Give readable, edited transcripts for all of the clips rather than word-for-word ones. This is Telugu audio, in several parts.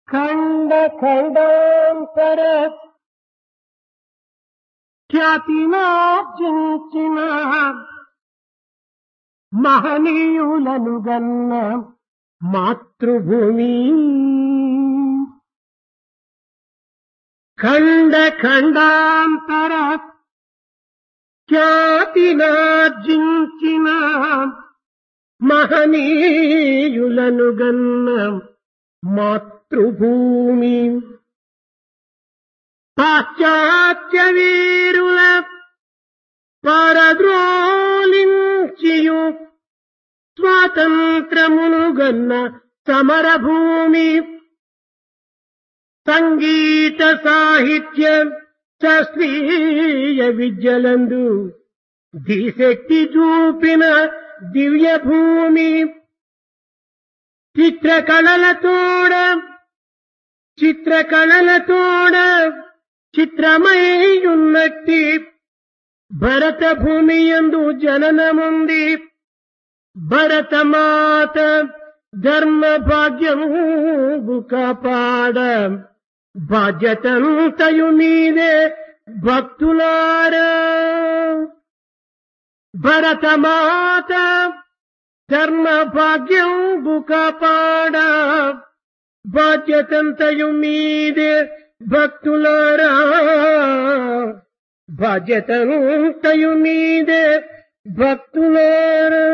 ఖండ ఖండాంతర ఖ్యాతినార్జించిన మహనీయులను గన్న మాతృభూమి. ఖండ ఖండాంతర ఖ్యాతినార్జించిన మహనీయులను గన్న మాతృభూమి. పాశ్చాత్య వీరుల పరద్రోలించియు స్వాతంత్రమును గన్న సమరభూమి. సంగీత సాహిత్య శాస్త్రీయ విద్యలందు దిశక్తి చూపిన దివ్య భూమి. చిత్రకళలతోడ చిత్రమయ్యున్నట్టి భరత భూమి యందు జననముంది. భరతమాత ధర్మ భాగ్యము కాపాడ బాధ్యతంతయు మీదే భక్తులారా. భరతమాత ధర్మ భాగ్యము కాపాడ బాధ్యతంతయు మీదే భక్తులారా. బాధ్యతంతయు మీదే భక్తులారా.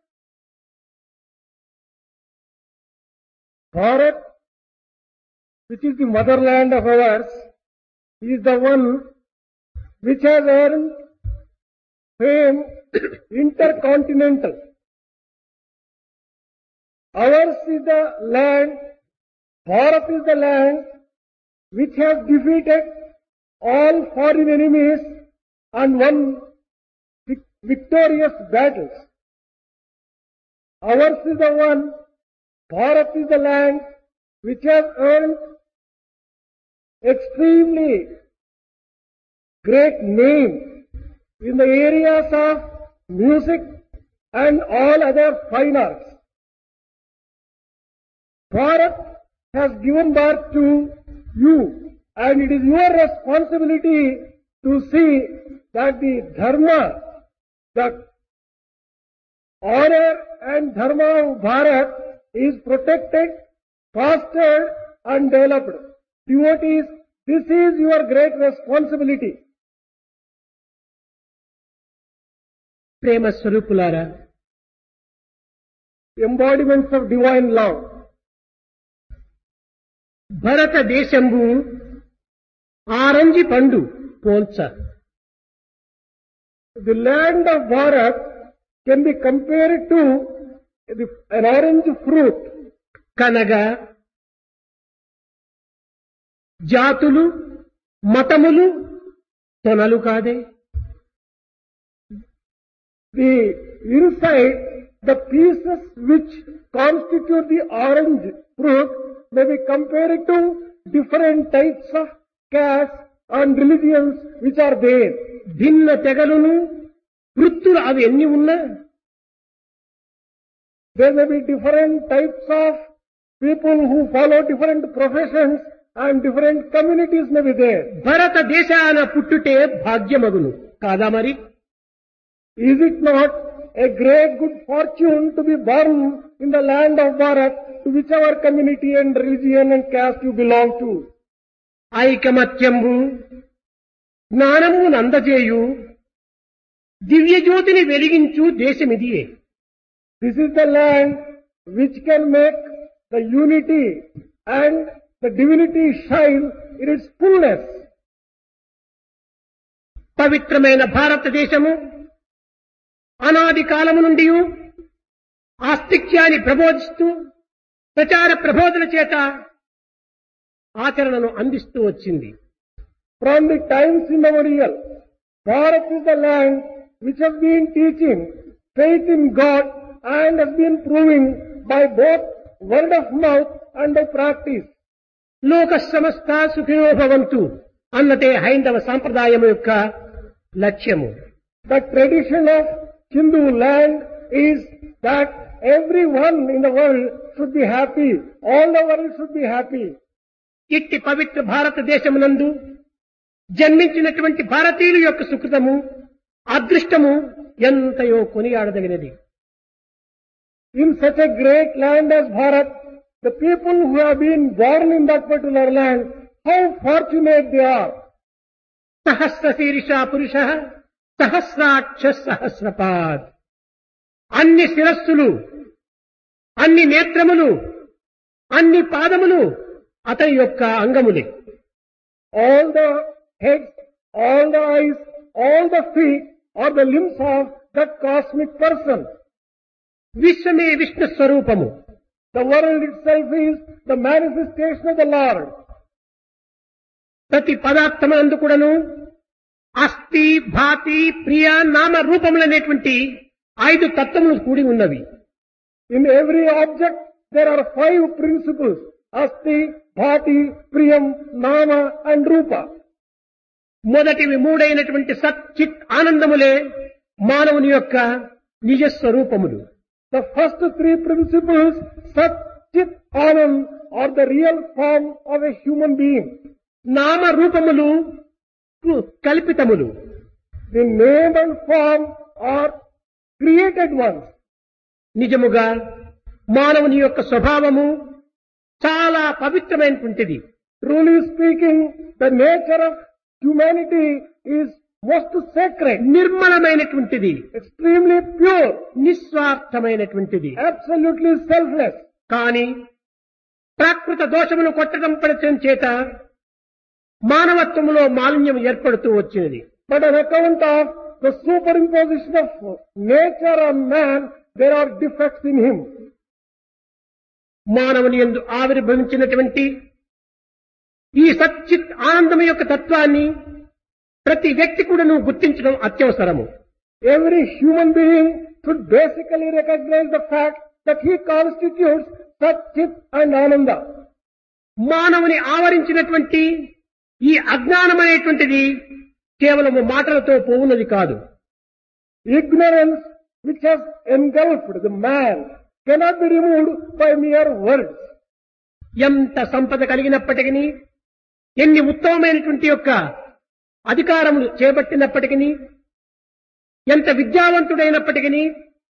Bharat, which is the motherland of ours, is the one which has earned fame intercontinental. Ours is the land, Bharat is the land which has defeated all foreign enemies and won victorious battles. Ours is the one, Bharat is the land which has earned extremely great name in the areas of music and all other fine arts. Bharat has given birth to you, and it is your responsibility to see that the dharma, the honor and dharma of Bharat is protected, fostered and developed. Devotees, this is your great responsibility. ప్రేమ స్వరూపులారా, Embodiments of divine love. భారతదేశంబు orange పండు పోల్చ. The land of Bharat can be compared to an orange fruit. కనగా జాతులు మతములు తొనలు కాదే. The inside, the pieces which constitute the orange fruit may be compared to different types of castes and religions which are there. భిన్న తెగలును వృత్తులు అవి ఎన్ని ఉన్నా, there may be different types of people who follow different professions and different communities may be there. భారతదేశాన పుట్టుటే భాగ్యమగును కాదా మరి? Is it not a great good fortune to be born in the land of Bharat, to whichever community and religion and caste you belong to? ఐకమత్యంబు జ్ఞానము నందజేయు దివ్య జ్యోతిని వెలిగించు దేశమిదియే. This is the land which can make the unity and the divinity shine in its fullness. పవిత్రమైన భారతదేశము అనాది కాలము నుండి ఆస్తిక్యాన్ని ప్రబోధిస్తూ ప్రచార ప్రబోధన చేత ఆచరణను అందిస్తూ వచ్చింది. From the times immemorial, Bharat is the land which has been teaching faith in God and has been proving by both word of mouth and by practice. లోక సమస్త సుఖినో భవంతు అన్నదే హైందవ సాంప్రదాయం యొక్క లక్ష్యము. The tradition of Hindu land is that everyone in the world should be happy. All the world should be happy. ఇట్టి పవిత్ర భారతదేశమునందు జన్మించినటువంటి భారతీయుల యొక్క సుకృతము అదృష్టము ఎంతయో కొనియాడదగినది. In such a great land as Bharat, the people who have been born in that particular land, how fortunate they are. సహస్ర శీర్ష పురుష సహస్రాక్ష సహస్రపాద్. అన్ని శిరస్సులు, అన్ని నేత్రములు, అన్ని పాదములు అతని యొక్క అంగములే. All the heads, all the eyes, all the feet are the limbs of that cosmic person. విశ్వమే Vishnu స్వరూపము. The world itself is the manifestation of the Lord. ప్రతి పదార్థమునందు కూడాను అస్థి, భాతి, ప్రియ, నామ రూపములనేటువంటి 5 తత్వములు కూడి ఉన్నవి. In every object there are 5 principles: Asti, Bhati, Priyam, Nama and Rupa. మొదటివి 3 అయినటువంటి సత్, చిత్, ఆనందములే మానవుని యొక్క నిజ స్వరూపములు. The first 3 principles, Sat, Chit, Anand, are the real form of a human being. నామ రూపములు కల్పితములు. The name and form are created ones. నిజముగా మానవుని యొక్క స్వభావము చాలా పవిత్రమైనటువంటిది. Truly speaking, the nature of humanity is most sacred, నిర్మలమైనటువంటిది, extremely pure, నిస్వార్థమైనటువంటిది, absolutely selfless. కానీ ప్రాకృత దోషములు కొట్టడం పడటం చేత మానవత్వములో మాలిన్యం ఏర్పడుతూ వచ్చినది. But on account of the superimposition of nature on man, there are defects in him. మానవుని యందు ఆవిర్భవించినటువంటి ఈ సచ్చిత్ ఆనందం యొక్క తత్వాన్ని ప్రతి వ్యక్తి కూడాను గుర్తించడం అత్యవసరము. Every human being should basically recognize the fact that he constitutes Sat, Chit and Ananda. మానవుని ఆవరించినటువంటి ఈ అజ్ఞానం అనేటువంటిది కేవలము మాటలతో పోవున్నది కాదు. Ignorance which has engulfed the man cannot be removed by mere words. ఎంత సంపద కలిగినప్పటికీ, ఎన్ని ఉత్తమమైనటువంటి యొక్క అధికారములు చేపట్టినప్పటికీ, ఎంత విద్యావంతుడైనప్పటికీ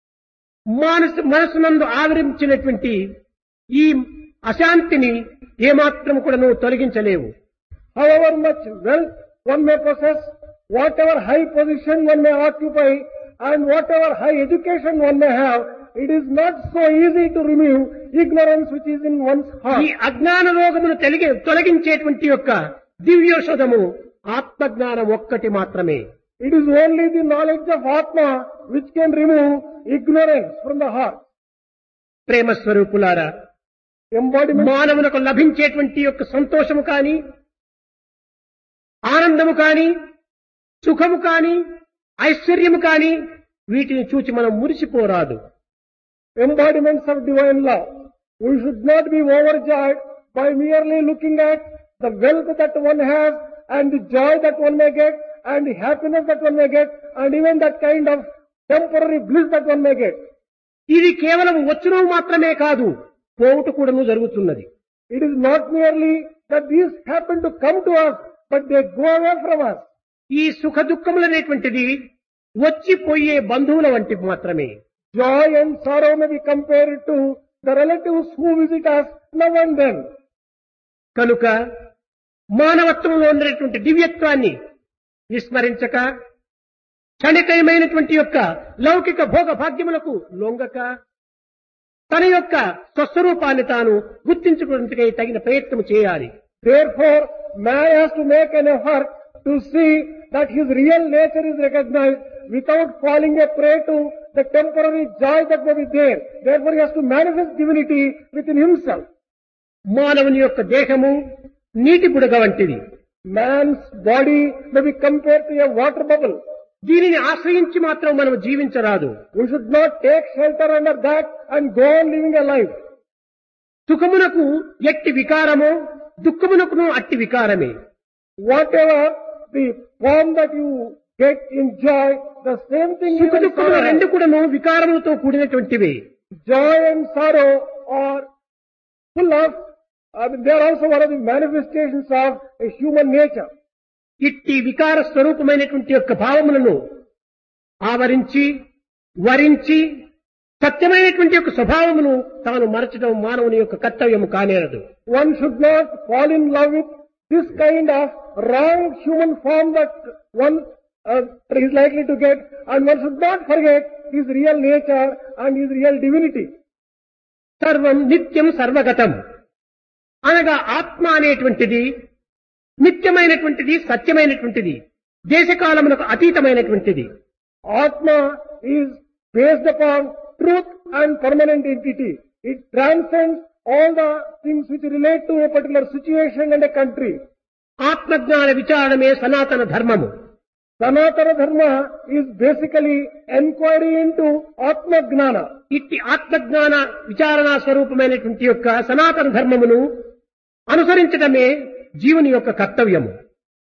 మనసునందు ఆవరించినటువంటి ఈ అశాంతిని ఏమాత్రం కూడా నువ్వు తొలగించలేవు. However much wealth one may possess, whatever high position one may occupy, and whatever high education one may have, it is not so easy to remove ignorance which is in one's heart. ఈ అజ్ఞాన రోగమును తొలగించేటువంటి యొక్క దివ్యోషధము ఆత్మజ్ఞానం ఒక్కటి మాత్రమే. It is only the knowledge of Atma which can remove ignorance from the heart. ప్రేమ స్వరూపులారా, Embodiment. మానవులకు లభించేటువంటి యొక్క సంతోషము కాని, ఆనందము కాని, సుఖము కాని, ఐశ్వర్యము కాని వీటిని చూచి మనం మురిసిపోరాదు. Embodiments of divine love. We should not be overjoyed by merely looking at the wealth that one has and the joy that one may get and the happiness that one may get and even that kind of temporary bliss that one may get. ఇది కేవలం వచ్చును మాత్రమే కాదు, పోవుట కూడాను జరుగుతున్నది. It is not merely that these happen to come to us, but they go away from us. ఈ సుఖ దుఃఖములనేటువంటిది వచ్చిపోయే బంధువుల వంటి మాత్రమే. Joy and sorrow may be compared to the relatives who visit us now and then. కనుక మానవత్వంలో ఉన్నటువంటి దివ్యత్వాన్ని విస్మరించక, క్షణికమైనటువంటి యొక్క లౌకిక భోగ భాగ్యములకు లొంగక, తన యొక్క స్వస్వరూపాన్ని తాను గుర్తించుకునేందుకై తగిన ప్రయత్నం చేయాలి. Therefore, man has to make an effort to see that his real nature is recognized without falling a prey to the temporary joy that may be there. Therefore, he has to manifest divinity within himself. మానవుని యొక్క దేహము నీటి బుడగ వంటిది. Man's body may be compared to a water bubble. దీనిని ఆశ్రయించి మాత్రం మనం జీవించరాదు. We should not take shelter under that and go on living a life. సుఖమునకు ఎట్టి వికారమో, దుఃఖమునకును అట్టి వికారమే. Whatever the form that you get in joy, the same thing సుఖ you దుఃఖములు sorrow. రెండు కూడాను వికారములతో కూడినటువంటివి. Joy and sorrow are full of They are also one of the manifestations of a human nature. ఇట్టి వికార స్వరూపమైనటువంటి యొక్క భావములను ఆవరించి వరించి సత్యమైనటువంటి యొక్క స్వభావమును తాను మరచడం మానవుని యొక్క కర్తవ్యము కానేరదు. One should not fall in love with this kind of wrong human form that one is likely to get, and one should not forget his real nature and his real divinity. సర్వం నిత్యం సర్వగతం అనగా ఆత్మ అనేటువంటిది నిత్యమైనటువంటిది, సత్యమైనటువంటిది, దేశకాలములకు అతీతమైనటువంటిది. Atma is based upon truth and permanent entity. It transcends all the things which relate to a particular situation and a country. ఆత్మజ్ఞాన విచారణమే సనాతన ధర్మము. Sanatana Dharma is basically enquiry into Atma Gnana. ఇట్టి ఆత్మజ్ఞాన విచారణ స్వరూపమైనటువంటి యొక్క సనాతన ధర్మమును అనుసరించడమే జీవుని యొక్క కర్తవ్యము.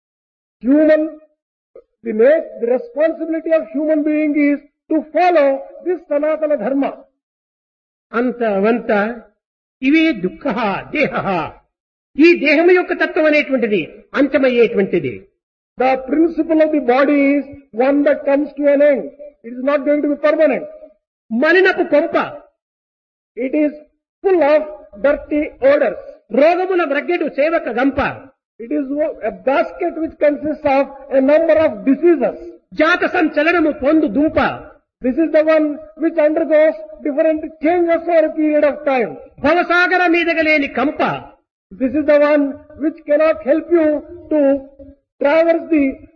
The responsibility of human being is to follow this Sanatana Dharma. అంతవంత ఇవే దుఃఖ దేహ, ఈ దేహము యొక్క తత్వం అనేటువంటిది అంతమయ్యేటువంటిది. The principle of the body is one that comes to an end. It is not going to be permanent. మలినపు కొంప, It is full of dirty odors. రోగముల వ్రగ్గెడు సేవక గంప, It is a basket which consists of a number of diseases. జాత సంచలనము పొందు దుంప, This is the one which undergoes different changes over a period of time. భవసాగర మీదగలేని కంప, This is the one which cannot help you to traverse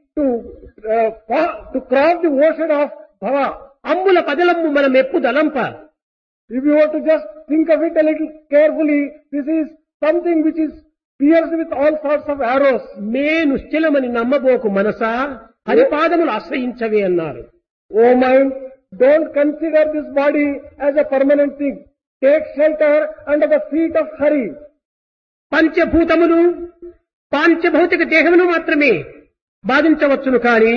to cross the ocean of Bhava. అమ్ముల పదలమ్ము మన మెప్పు దలంప. If you were to just think of it a little carefully, this is something which is pierced with all sorts of arrows. మేను స్థిలమని నమ్మబోకు మనసా, హరిపాదములు ఆశ్రయించవే అన్నారు. Oh mind, don't consider this body as a permanent thing. Take shelter under the feet of Hari. పంచభూతములు పాంచభౌతిక దేహమును మాత్రమే బాధించవచ్చును కానీ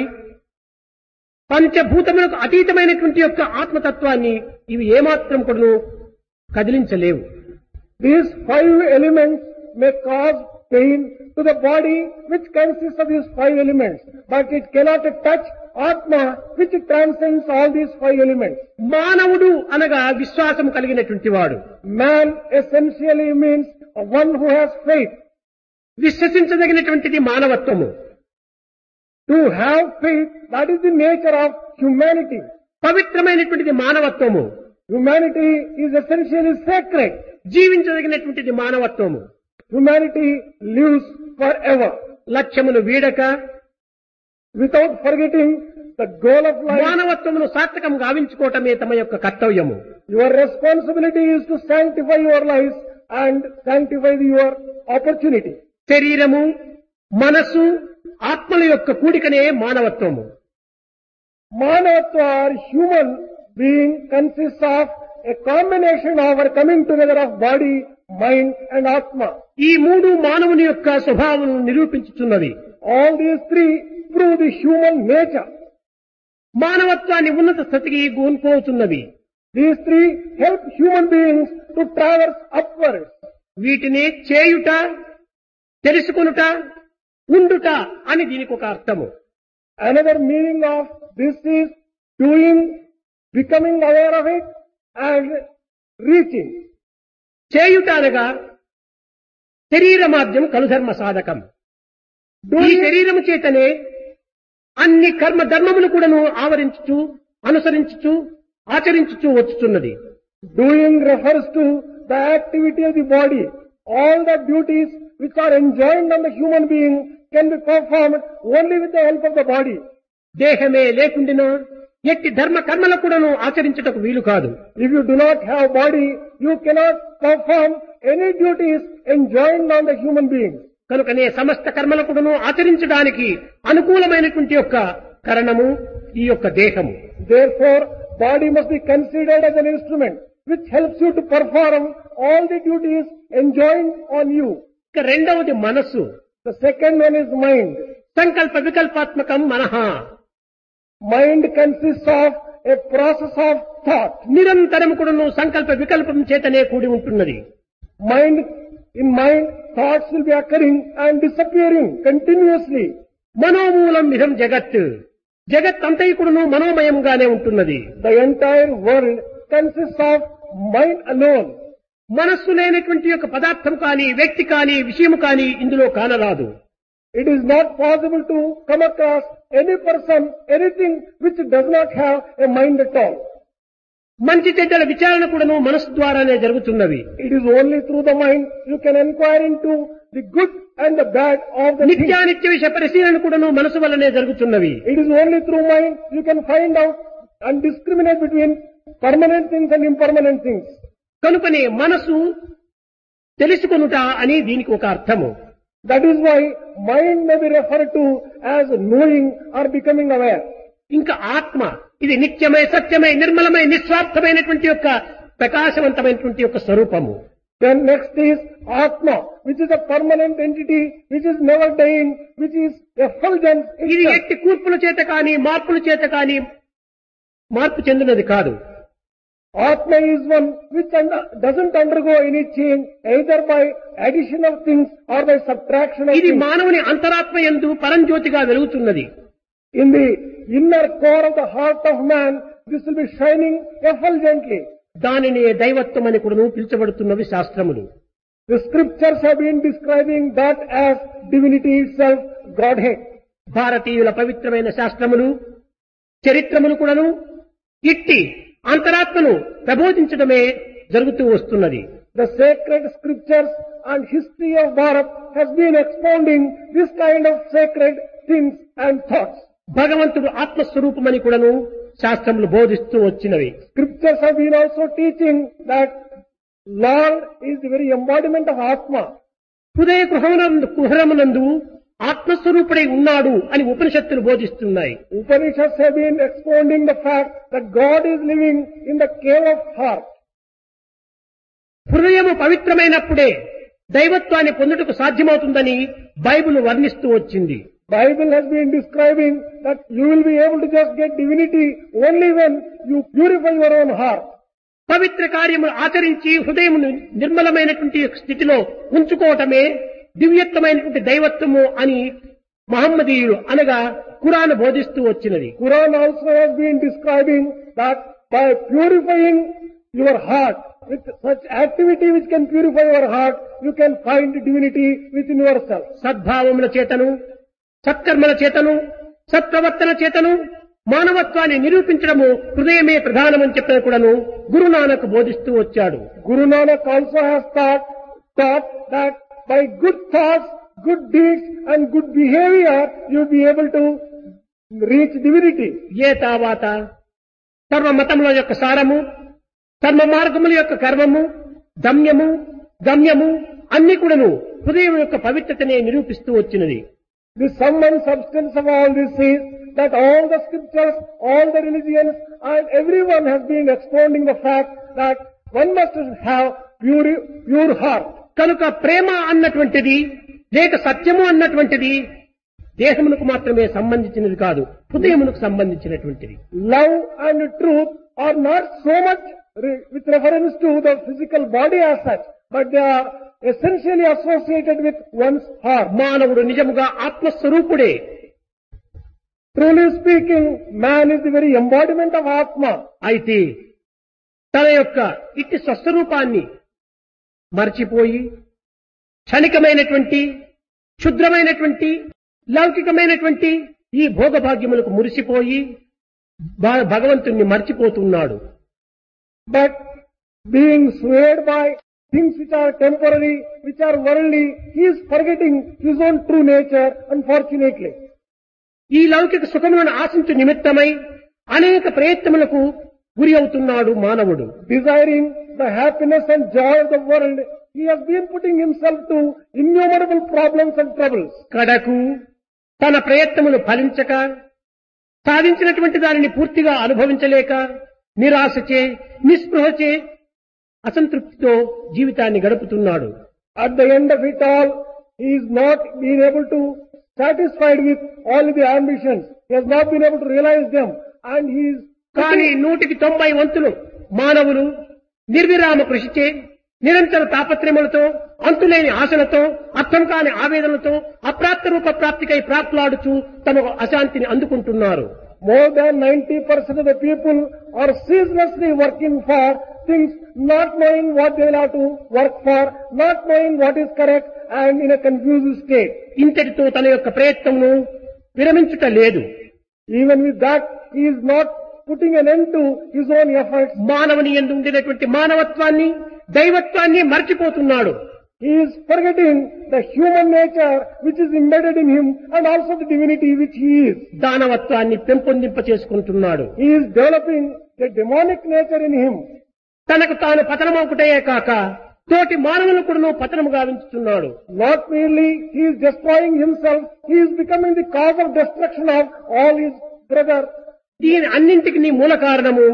పంచభూతములకు అతీతమైనటువంటి యొక్క ఆత్మతత్వాన్ని ఇవి ఏమాత్రం కూడా కదిలించలేవు. These 5 elements may cause pain to the body which consists of these 5 elements, but it cannot touch Atma which transcends all these 5 elements. మానవుడు అనగా విశ్వాసం కలిగినటువంటి వాడు. Man essentially means one who has faith. విశ్వసించదగినటువంటిది మానవత్వము. To have faith, that is the nature of humanity. పవిత్రమైనటువంటిది మానవత్వము. Humanity is essentially sacred. జీవించదగినటువంటిది మానవత్వము. Humanity lives forever. లక్ష్యమును వీడక without forgetting the goal of life. మానవత్వమును సార్థకం గావించుకోవటమే తమ యొక్క కర్తవ్యము. Your responsibility is to sanctify your lives and sanctify your opportunity. శరీరము, మనస్సు, ఆత్మల యొక్క కూడికనే మానవత్వము. Manavatva or human being consists of a combination of or coming together of body, mind and Atma. ఈ మూడు మానవుని యొక్క స్వభావం నిరూపించుతున్నది. All these 3 prove the human nature. మానవత్వాన్ని ఉన్నత స్థితికి గూన్పోతున్నవి. These 3 help human beings to traverse upwards. వీటిని చేయుట, తెలుసుకొనుట, ఉండుట అని దీనికి ఒక అర్థము. Another meaning of this is doing, becoming aware of it and reaching. చేయుట అనగా శరీర మాధ్యం కలుధర్మ సాధకం. ఈ శరీరము చేతనే అన్ని కర్మ ధర్మములు కూడాను ఆవరించుచు, అనుసరించుచు, ఆచరించుచు వచ్చుచున్నది. Doing refers to the activity of the body. All the duties which are enjoined on the human being can be performed only with the help of the body. దేహమే లేకుండినా ఎట్టి ధర్మ కర్మల కూడాను ఆచరించుటకు వీలు కాదు. If you do not have body, you cannot perform any duties enjoined on the human being. కనుకనే సమస్త కర్మల కూడాను ఆచరించడానికి అనుకూలమైనటువంటి యొక్క కరణము ఈ యొక్క దేహము. Therefore, body must be considered as an instrument which helps you to perform all the duties enjoined on you. ఇక రెండవది మనస్సు. The second one is mind. సంకల్ప వికల్పాత్మకం మనః. Mind consists of a process of thought. నిరంతరం కూడాను సంకల్ప వికల్పం చేతనే కూడి ఉంటున్నది. Mind In mind, thoughts will be occurring and disappearing continuously. మనోమూలం ఇదం జగత్. జగత్ అంతైకుడును మనోమయంగానే ఉంటున్నది. The entire world consists of mind alone. మనస్సు లేనటువంటి యొక్క పదార్థం కానీ, వ్యక్తి కానీ, విషయం కానీ ఇందులో కానరాదు. It is not possible to come across any person, anything which does not have a mind at all. మంచి చెడ్డల విచారణ కూడాను మనస్సు ద్వారానే జరుగుతున్నవి. It is only through the mind you can inquire into the good and the bad of the thing. నిత్యానిత్య విషయ పరిశీలన కూడాను మనసు వల్లనే జరుగుతున్నవి. It is only through mind you can find out and discriminate between permanent things and impermanent things. కనుకనే మనసు తెలుసుకొనుట అని దీనికి ఒక అర్థము. That is why mind may be referred to as knowing or becoming aware. ఇంకా ఆత్మ ఇది నిత్యమై, సత్యమై, నిర్మలమై, నిస్వార్థమైనటువంటి యొక్క ప్రకాశవంతమైనటువంటి యొక్క స్వరూపము. Then next is Atma, which is a permanent entity, which is never dying, which is effulgence ఇది itself. ఎట్టి కూర్పుల చేత కానీ, మార్పుల చేత కానీ మార్పు చెందినది కాదు. Atma is one which doesn't undergo any change either by addition of things or by subtraction of ఇది things. మానవుని అంతరాత్మ యందు పరంజ్యోతిగా వెలుగుతున్నది. In the inner core of the heart of man, this will be shining effulgently. దానిని దైవత్వం అని కూడా పిలుచబడుతున్నవి శాస్త్రములు. The scriptures have been describing that as divinity itself, Godhead. భారతీయుల పవిత్రమైన శాస్త్రములు, చరిత్రములు కూడాను ఇట్టి అంతరాత్మను ప్రబోధించడమే జరుగుతూ వస్తున్నది. The sacred scriptures and history of Bharat has been expounding this kind of sacred things and thoughts. భగవంతుడు ఆత్మస్వరూపమని కూడాను శాస్త్రములు బోధిస్తూ వచ్చినవి. Scriptures have been also teaching that Lord is the very embodiment of Atma. హృదయ కుహరమునందు ఆత్మస్వరూపుడై ఉన్నాడు అని ఉపనిషత్తులు బోధిస్తున్నాయి. Upanishads have been expounding the fact that God is living in the cave of heart. హృదయము పవిత్రమైనప్పుడే దైవత్వాన్ని పొందుటకు సాధ్యమవుతుందని బైబిల్ వర్ణిస్తూ వచ్చింది. Bible has been describing that you will be able to just get divinity only when you purify your own heart. పవిత్ర కార్యములు ఆచరించి హృదయమును నిర్మలమైనటువంటి స్థితిలో ఉంచుకోవటమే దివ్యత్వమైనటువంటి దైవత్వము అని మహమ్మదీయులు అనగా ఖురాన్ బోధిస్తూ వచ్చినది. Quran also has been describing that by purifying your heart with such activity which can purify your heart, you can find divinity within yourself. సద్భావముల చేతను, సత్కర్మల చేతను, సత్ప్రవర్తన చేతను మానవత్వాన్ని నిరూపించడము హృదయమే ప్రధానమని చెప్పిన కూడాను గురునానక్ బోధిస్తూ వచ్చాడు. Guru Nanak also has taught that by good thoughts, good deeds and good behavior, you will be able to reach divinity. ఏ తావాత సర్వ మతముల యొక్క సారము, సర్వ మార్గముల యొక్క కర్మము, గమ్యము అన్ని కూడాను హృదయం యొక్క పవిత్రతనే నిరూపిస్తూ వచ్చినది. The sum and substance of all this is that all the scriptures, all the religions and everyone has been expounding the fact that one must have pure heart. కనుక ప్రేమ అన్నటువంటిది లేక సత్యము అన్నటువంటిది దేహమునకు మాత్రమే సంబంధించినది కాదు, హృదయమునకు సంబంధించినటువంటిది. Love and truth are not so much with reference to the physical body as such, but they are essentially associated with one's heart. మానవుడు నిజముగా ఆత్మస్వరూపుడే. Truly speaking, man is the very embodiment of Atma. అయితే తన యొక్క ఇట్టి స్వస్వరూపాన్ని మర్చిపోయి క్షణికమైనటువంటి, క్షుద్రమైనటువంటి, లౌకికమైనటువంటి ఈ భోగభాగ్యములకు మురిసిపోయి భగవంతుణ్ణి మర్చిపోతున్నాడు. But being swayed by things which are temporary, which are worldly, he is forgetting his own true nature, unfortunately. ఈ లౌకిక సుఖములను ఆశించు నిమిత్తమై అనేక ప్రయత్నములకు గురి అవుతున్నాడు మానవుడు. Desiring the happiness and joy of the world, he has been putting himself to innumerable problems and troubles. కడకు తన ప్రయత్నములు ఫలించక, సాధించినటువంటి దానిని పూర్తిగా అనుభవించలేక, నిరాశచే, నిస్పృహచే, అసంతృప్తితో జీవితాన్ని గడుపుతున్నాడు. At the end of it all, he is not been able to satisfied with all the ambitions. He has not been able to realize them, and he is కానీ 190 వంతులు మానవులు నిర్విరామ కృషిచే, నిరంతర తాపత్రయములతో, అంతులేని ఆశలతో, అర్థం కాని ఆవేదనలతో అప్రాప్త రూప ప్రాప్తికై ప్రాప్తులాడుచూ తమ అశాంతిని అందుకుంటున్నారు. More than 90% of the people are ceaselessly working for things, not knowing what they will have to work for, not knowing what is correct, and in a confused state. ఇంతటితో తన యొక్క ప్రయత్నమును విరమించుట లేదు. Even with that, he is not putting an end to his own efforts. మానవుని యందు ఉండేటటువంటి మానవత్వాన్ని, దైవత్వాన్ని మర్చిపోతున్నాడు. He is forgetting the human nature which is embedded in him and also the divinity which he is. దానవత్వాన్ని పెంపొందింప చేసుకుంటున్నాడు. He is developing the demonic nature in him. తనకు తాను పతనమొకటే కాక తోటి మానవులను కూడా పతనము గావించుతున్నాడు. Not merely he is destroying himself, he is becoming the cause of destruction of all his brothers. దీని అన్నింటికి మూల కారణము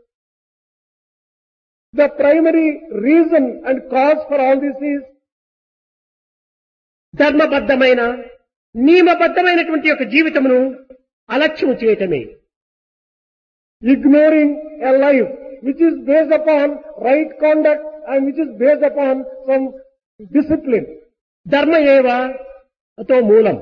The primary reason and cause for all this is ధర్మబద్ధమైన, నియమబద్ధమైనటువంటి యొక్క జీవితమును అలక్ష్యము చేయటమే. ignoring a life which is based upon right conduct and which is based upon some discipline. ధర్మ ఏవ అతో మూలం.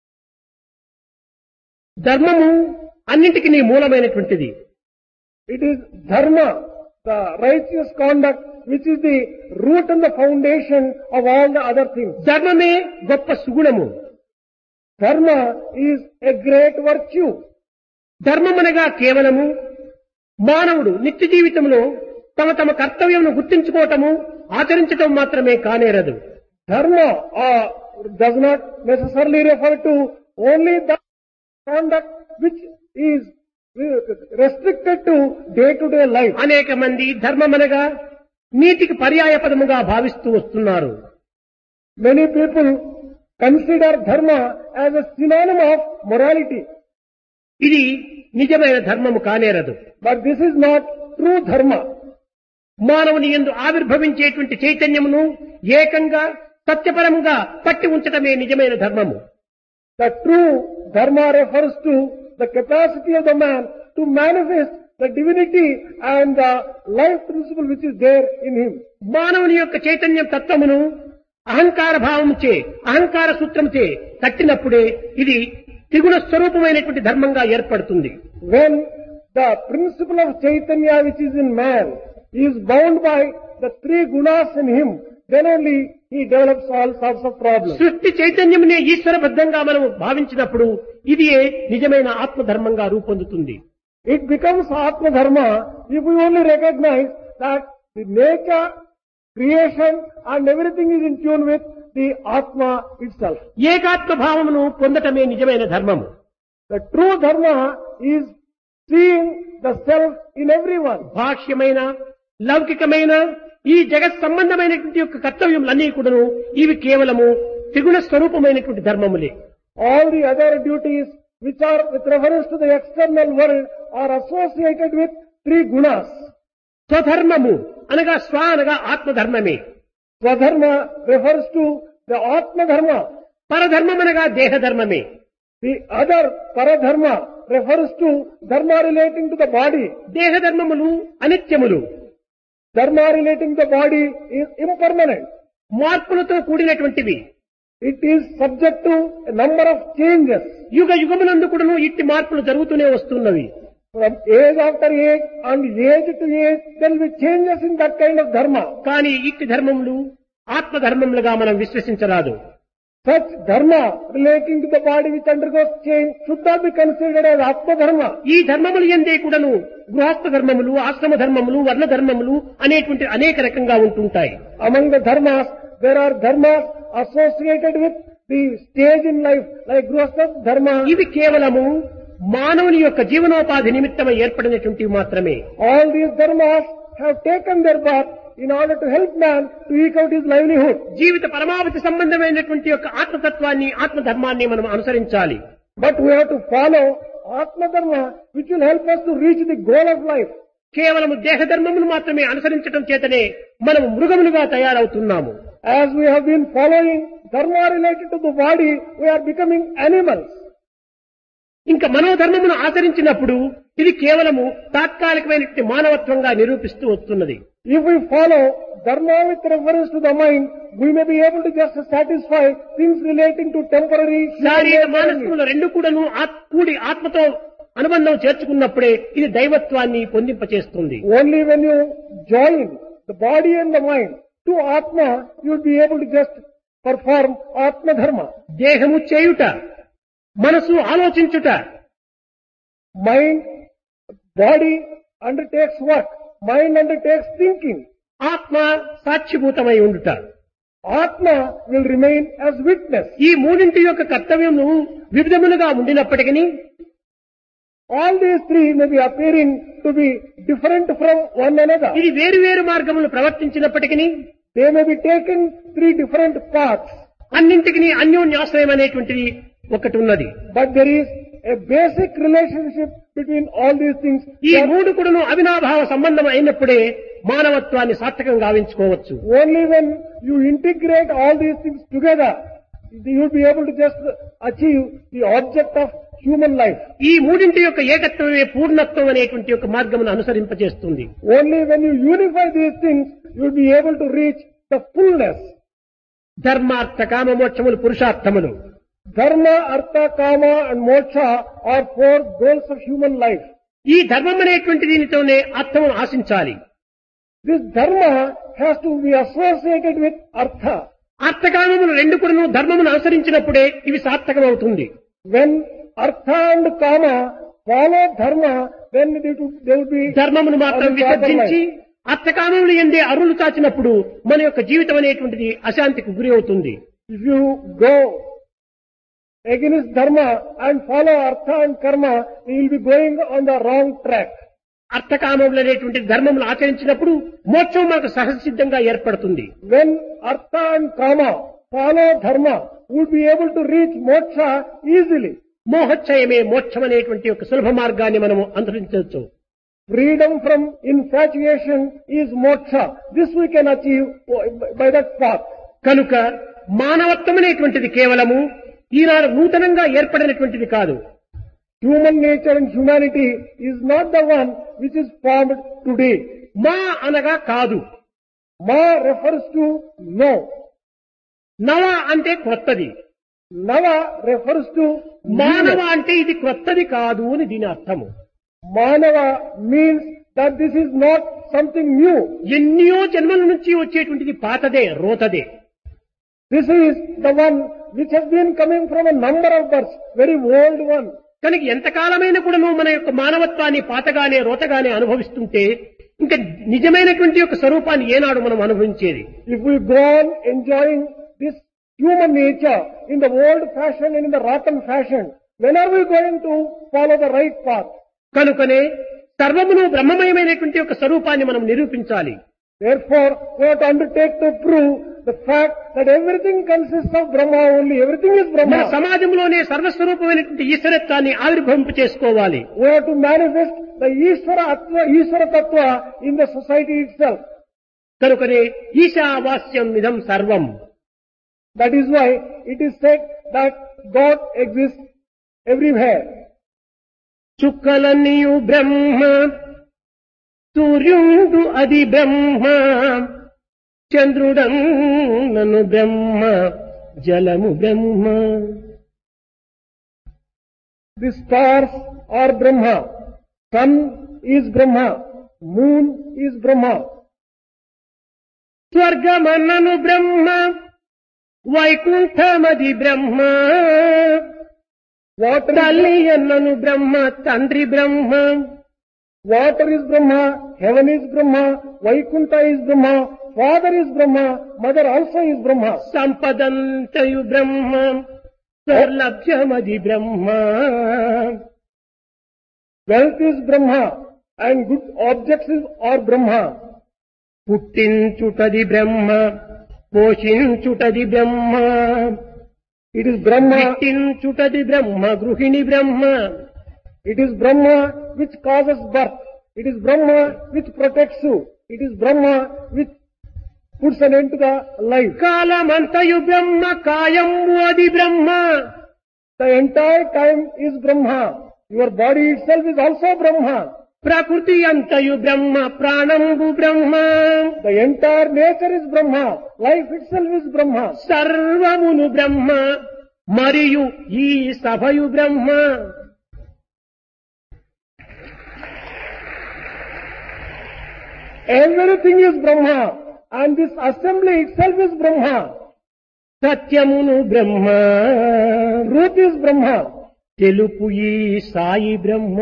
ధర్మము అన్నింటికి మూలమైనటువంటిది. It is dharma, the righteous conduct, which is the root and the foundation of all the other things. ధర్మమే గొప్ప సుగుణము. Dharma is a great virtue. ధర్మమనగా కేవలము మానవుడు నిత్య జీవితంలో తమ తమ కర్తవ్యమును గుర్తించుకోవటము, ఆచరించటం మాత్రమే కానేరదు. Dharma does not necessarily refer to only the conduct which is restricted to day-to-day life. అనేక మంది ధర్మమనగా నీతికి పర్యాయ పదముగా భావిస్తూ వస్తున్నారు. Many people consider dharma as a synonym of morality. ఇది నిజమైన ధర్మము కానేరదు. But this is not true dharma. మానవుని యందు ఆవిర్భవించేటువంటి చైతన్యమును ఏకంగా సత్యపరముగా పట్టి ఉంచటమే నిజమైన ధర్మము. The true dharma refers to the capacity of the man to manifest the divinity and the life principle which is there in him. మానవుని యొక్క చైతన్యం తత్వమును అహంకార భావముచే, అహంకార సూత్రముచే కట్టినప్పుడే ఇది త్రిగుణ స్వరూపమైనటువంటి ధర్మంగా ఏర్పడుతుంది. When the principle of Chaitanya which is in man is bound by the three gunas in him, then only he develops all sorts of problems. సృష్టి చైతన్యమునే ఈశ్వరబద్ధంగా మనం భావించినప్పుడు ఇది నిజమైన ఆత్మధర్మంగా రూపొందుతుంది. It becomes Atma Dharma if we only recognize that the nature, creation and everything is in tune with the Atma itself. ఏకాత్మ భావమును పొందటమే నిజమైన ధర్మము. The true Dharma is seeing the self in everyone. బాహ్యమైన, లౌకికమైన ఈ జగత్ సంబంధమైనటువంటి యొక్క కర్తవ్యములన్నీ కూడాను ఇవి కేవలము త్రిగుణ స్వరూపమైనటువంటి ధర్మములే. All the other duties which are with reference to the external world are associated with three gunas. స్వధర్మము అనగా స్వ అనగా ఆత్మధర్మమే. Swadharma refers to the Atma Dharma. పరధర్మం అనగా దేహధర్మమే. The other Paradharma refers to dharma relating to the body. దేహధర్మములు అనిత్యములు. Dharma relating to the body is impermanent. మార్పులతో కూడినటువంటివి. It is subject to a number of changes. యుగ యుగమునందు కూడాను ఇట్టి మార్పులు జరుగుతూనే వస్తున్నవి. From age after age and age to age, there will be changes in that kind of dharma. కానీ ఇట్టి ధర్మములు ఆత్మధర్మములుగా మనం విశ్వసించరాదు. Such dharma relating to the body which undergoes change should not be considered as Atma Dharma. ఈ ధర్మములు ఎందే కూడాను గృహస్థ ధర్మములు, ఆశ్రమ ధర్మములు, వర్ణ ధర్మములు అనేటువంటి అనేక రకంగా ఉంటుంటాయి. Among the dharmas, there are dharmas associated with the stage in life, like Grihastha Dharma. ఇవి కేవలము మానవుని యొక్క జీవనోపాధి నిమిత్తమై ఏర్పడినటువంటివి మాత్రమే. All these dharmas have taken their birth in order to help man to eke out his livelihood. జీవిత పరమావధి సంబంధమైనటువంటి యొక్క ఆత్మతత్వాన్ని, ఆత్మధర్మాన్ని మనం అనుసరించాలి. But we have to follow Atma Dharma which will help us to reach the goal of life. కేవలము దేహధర్మములు మాత్రమే అనుసరించడం చేతనే మనం మృగములుగా తయారవుతున్నాము. As we have been following dharma related to the body, we are becoming animals. ఇంకా మనోధర్మమును ఆచరించినప్పుడు ఇది కేవలము తాత్కాలికమైనటువంటి మానవత్వంగా నిరూపిస్తూ వస్తున్నది. If we follow dharma with reference to the mind, we may be able to just satisfy things relating to temporary శారీర human మానసికములు రెండు కూడాను కూడి ఆత్మతో అనుబంధం చేర్చుకున్నప్పుడే ఇది దైవత్వాన్ని పొందింపచేస్తుంది. Only when you join the body and the mind to Atma, you will be able to just perform Atma Dharma. దేహము చేయుట, మనసు ఆలోచించుట, Mind, body undertakes work. Mind undertakes thinking. ఆత్మ సాక్షిభూతమై ఉండుట. Atma will remain as witness. ఈ మూడింటి యొక్క కర్తవ్యము వివిధములుగా ఉండినప్పటికీ All these three may be appearing to be different from one another. ఇది వేరు వేరు మార్గములు ప్రవర్తించినప్పటికీ They may be taken three different paths, అన్నింటికి అన్యోన్యాశ్రయం అనేటువంటిది ఒకటి ఉన్నది. but there is a basic relationship between all these things. ఈ మూడు కూడాను అవినాభావ సంబంధం అయినప్పుడే మానవత్వాన్ని సార్థకంగా గావించుకోవచ్చు. Only when you integrate all these things together, you will be able to just achieve the object of human life. ఈ మూడింటి యొక్క ఏకత్వమే పూర్ణత్వం అనేటువంటి యొక్క మార్గమును అనుసరింపజేస్తుంది. Only when you unify these things, you will be able to reach the fullness. ధర్మార్థ కామ మోక్షములు పురుషార్థములు. Dharma, Artha, Kama and Moksha are four goals of human life. ఈ ధర్మం అనేటువంటి దీనితోనే అర్థమును ఆశించాలి. This dharma has to be associated with Artha. అర్థకామములు రెండు కూడాను ధర్మమును అనుసరించినప్పుడే ఇవి సార్థకమవుతుంది. When Artha and Kama follow Dharma, then they will be ధర్మమును మాత్రం on the proper విసర్జించి line. అర్థకామములు ఎందే అరులు చాచినప్పుడు మన యొక్క జీవితం అనేటువంటిది అశాంతికి గురి అవుతుంది. If you go against Dharma and follow Artha and Karma, you will be going on the wrong track. అర్థకామములు అనేటువంటి ధర్మములు ఆచరించినప్పుడు మోక్షం మనకు సహజసిద్ధంగా ఏర్పడుతుంది. When Artha and Kama follow Dharma, we will be able to reach Moksha easily. మోహచ్చయమే మోక్షం అనేటువంటి యొక్క సులభ మార్గాన్ని మనము అనుసరించవచ్చు. Freedom from infatuation is Moksha. This we can achieve by that path. కనుక మానవత్వం అనేటువంటిది కేవలము ఈనాడు నూతనంగా ఏర్పడినటువంటిది కాదు. Human nature and humanity is not the one which is formed today. మా అనగా కాదు. Ma refers to no. నవ అంటే క్రొత్తది. Nava refers to మానవ newness. అంటే ఇది క్రొత్తది కాదు అని దీని అర్థము. Manava means that this is not something new. ఎన్నో జన్మల నుంచి వచ్చేటువంటిది పాతదే, రోతదే. This is the one which has been coming from a number of births, very old one. కనుక ఎంతకాలమైన కూడా మన యొక్క మానవత్వాన్ని పాతగానే రోతగానే అనుభవిస్తుంటే ఇంకా నిజమైనటువంటి యొక్క స్వరూపాన్ని ఏనాడు మనం అనుభవించేది? If we go on enjoying this human nature in the old fashion and in the rotten fashion, when are we going to follow the right path? కనుకనే సర్వమును బ్రహ్మమయమైనటువంటి యొక్క స్వరూపాన్ని మనం నిరూపించాలి. Therefore, we have to undertake to prove the fact that everything consists of Brahma only. Everything is మన Brahma. సమాజంలోనే సర్వస్వరూపమైనటువంటి ఈశ్వరత్వాన్ని ఆవిర్భవింప చేసుకోవాలి. We have to manifest the Ishvara Tattva in the society itself. కనుకనే ఈశావాస్యం ఇదం సర్వం. That is why it is said that God exists everywhere. చుక్కలన్నీయు బ్రహ్మ, సూర్యుడు అది బ్రహ్మ, చంద్రుడన్నను బ్రహ్మ, జలము బ్రహ్మ. The stars are Brahma. Sun is Brahma. Moon is Brahma. స్వర్గమన్నను బ్రహ్మ, వైకుంఠమది బ్రహ్మ, తల్లి అన్నను బ్రహ్మ, తండ్రి బ్రహ్మ. Water is Brahma, heaven is Brahma, Vaikuntha is Brahma, father is Brahma, mother also is Brahma. సంపదంతయు Brahma, సర్లభ్యమది Brahma. Wealth is Brahma and good objects are Brahma. పుట్టించుటది Brahma, పోషించుటది Brahma. It is Brahma, పుట్టించుటది బ్రహ్మ, గృహిణి బ్రహ్మ. it is Brahma which causes birth. It is Brahma which protects you. It is Brahma which puts an end to the life. కాలమంతయు బ్రహ్మ, కాయము అది బ్రహ్మ. The entire time is Brahma. Your body itself is also Brahma. ప్రకృతి అంతయు బ్రహ్మ, ప్రాణంబు బ్రహ్మ, The entire nature is Brahma. Life itself is Brahma. సర్వమును బ్రహ్మ, మరియు ఈ సభయు బ్రహ్మ. Everything is Brahma. And this assembly itself is Brahma. సత్యమును బ్రహ్మ, Truth is Brahma. తెలుపు ఈ సాయి బ్రహ్మ.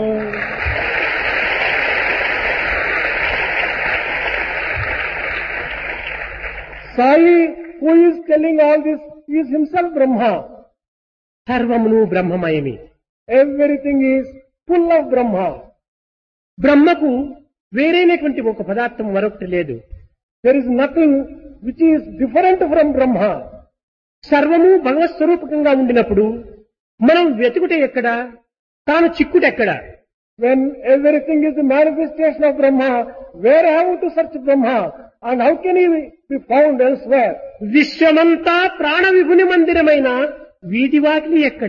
Sai, who is telling all this, is himself Brahma. సర్వమును బ్రహ్మమయమే. Everything is full of Brahma. బ్రహ్మకు వేరైనటువంటి ఒక పదార్థం మరొకటి లేదు. There is nothing which is different from Brahma. సర్వము భగవత్ స్వరూపకంగా ఉండినప్పుడు మనం వెతుకుటే ఎక్కడ, తాను చిక్కుటెక్కడ? When everything is the manifestation of Brahma, where have we to search Brahma? And how can he be found elsewhere? విశ్వమంతా ప్రాణ విభుని మందిరమైన వీధి వాకిలి ఎక్కడ?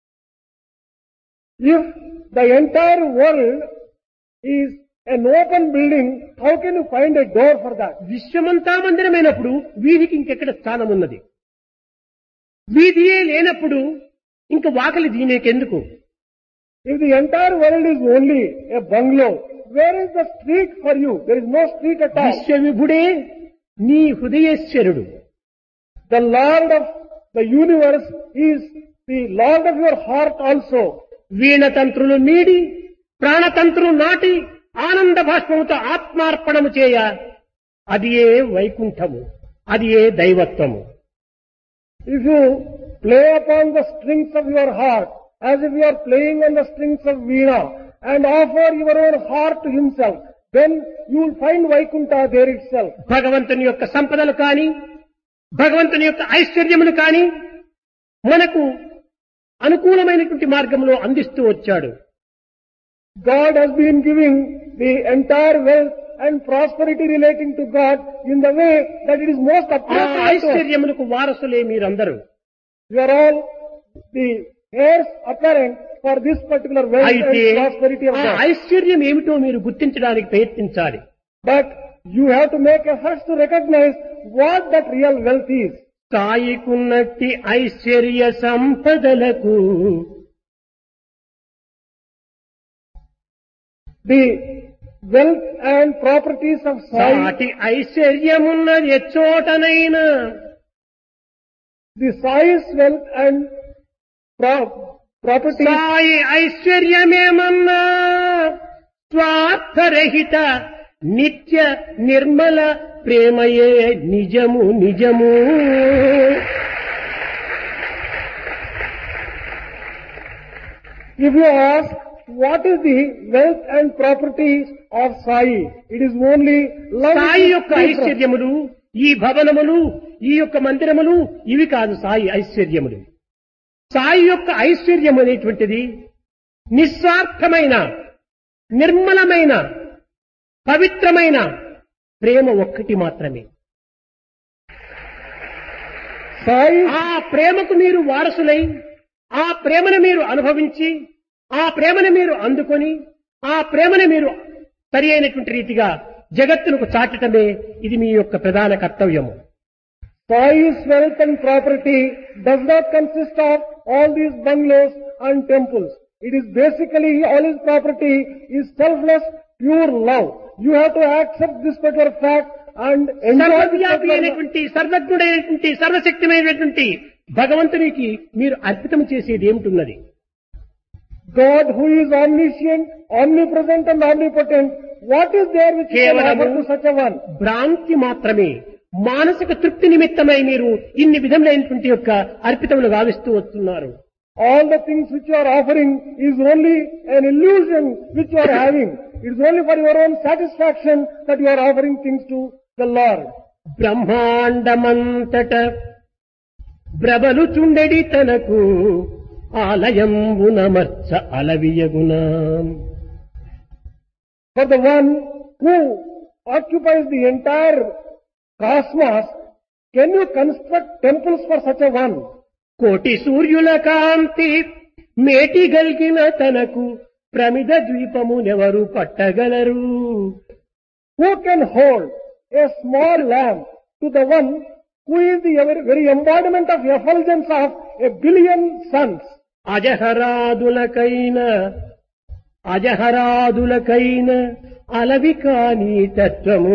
If the entire world is an open building, how can you find a door for that? విశ్వమంతా మందిరమైనప్పుడు వీధికి ఇంకెక్కడ స్థానం ఉన్నది? వీధియే లేనప్పుడు ఇంక వాకిలి దీనేకెందుకు? If the entire world is only a bungalow, where is the street for you? There is no street at all. విశ్వవిభుడే నీ హృదయేశ్వరుడు. The Lord of the universe is the Lord of your heart also. వీణతంత్రులు మీడి ప్రాణతంత్రులు నాటి ఆనంద భాష్పముతో ఆత్మార్పణము చేయ అది ఏ వైకుంఠము, అది ఏ దైవత్వము. If you play upon the strings of your heart as if you are playing on the strings of Veena and offer your own heart to himself, then you will find Vaikuntha there itself. భగవంతుని యొక్క సంపదలు కాని, భగవంతుని యొక్క ఐశ్వర్యములు కాని మనకు అనుకూలమైనటువంటి మార్గంలో అందిస్తూ వచ్చాడు. God has been giving the entire wealth and prosperity relating to God in the way that it is most ఆ appropriate to us. ఐశ్వర్యములకు వారసులే మీరందరూ. You are all the heirs apparent for this particular wealth అయితే and prosperity of ఆ God. ఐశ్వర్యం ఏమిటో మీరు గుర్తించడానికి ప్రయత్నించాలి. But you have to make efforts to recognize what that real wealth is. సాయికున్నట్టి Aishwarya సంపదలకు The wealth and properties of Sai, సాటి ఐశ్వర్యమున్నది ఎచ్చోటనైనా the Sai's wealth and properties, Sai ఐశ్వర్యమేమన్నా స్వార్థరహిత నిత్య నిర్మల ప్రేమయే నిజము నిజము. if you ask what is the wealth and properties of Sai, it is only love. Sai యొక్క ఐశ్వర్యములు, ఈ భవనములు, ఈ యొక్క మందిరములు ఇవి కాదు సాయి ఐశ్వర్యములు. సాయి యొక్క ఐశ్వర్యం అనేటువంటిది నిస్వార్థమైన, నిర్మలమైన, పవిత్రమైన ప్రేమ ఒక్కటి మాత్రమే. Sai, ఆ ప్రేమకు మీరు వారసులై, ఆ ప్రేమను మీరు అనుభవించి, ఆ ప్రేమను మీరు అందుకొని, ఆ ప్రేమను మీరు సరి అయినటువంటి రీతిగా జగత్తునకు చాటటమే ఇది మీ యొక్క ప్రధాన కర్తవ్యము. Sai's wealth and property does not consist of all these bungalows and temples. It is basically, all his property is selfless, pure love. You have to accept this particular fact and enjoy this సర్వవ్యాపి particular. అయినటువంటి, సర్వజ్ఞుడైనటువంటి, సర్వశక్తిమైనటువంటి భగవంతునికి మీరు అర్పితం చేసేది ఏమిటున్నది? God who is omniscient, omnipresent and omnipotent, what is there which you can కేవలము offer to such a one? భ్రాంతి మాత్రమే. మానసిక తృప్తి నిమిత్తమై మీరు ఇన్ని విధములైనటువంటి యొక్క అర్పితములు గావిస్తూ వస్తున్నారు. All the things which you are offering is only an illusion which you are having. It is only for your own satisfaction that you are offering things to the Lord. బ్రహ్మాండమంతట బ్రబలు చుండెడి తనకు ఆలయంబునమర్చ అలవియగునా. For the one who occupies the entire cosmos, can you construct temples for such a one? కోటి సూర్యుల కాంతి మేటి గల్గిన తనకు ప్రమిద ద్వీపమునెవరు పట్టగలరు. Who can hold a small lamp to the one who is the very embodiment of effulgence of a billion suns? అజహరాదులకైన అలవి కాని తత్వము,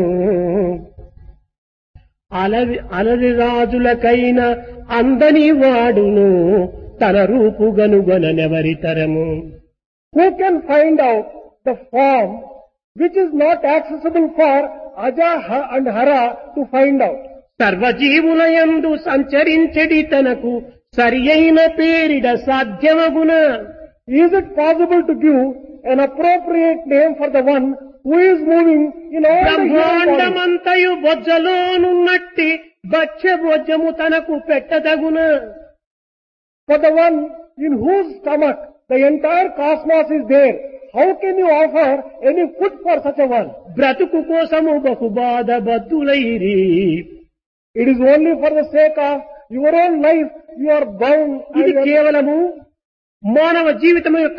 అలవి రాజులకైన అందని వాడును తన రూపుగనుగొనెవరితరము. Who can find out the form which is not accessible for Aja and Hara to find out? సర్వజీవులయందు సంచరించడి తనకు సరి అయిన పేరిడ సాధ్యమగున. Is it possible to give an appropriate name for the one who is moving in all the human body? బ్రహ్మాండమంతయు బొజ్జలోనున్నట్టి భక్ష్య భోజ్యము తనకు పెట్టదగున. For the one in whose stomach the entire cosmos is there, how can you offer any food for such a one? బ్రతుకు కోసము బహుబాధ బద్దులైరి. It is only for the sake of your own life you are bound. ఇది కేవలము మానవ జీవితం యొక్క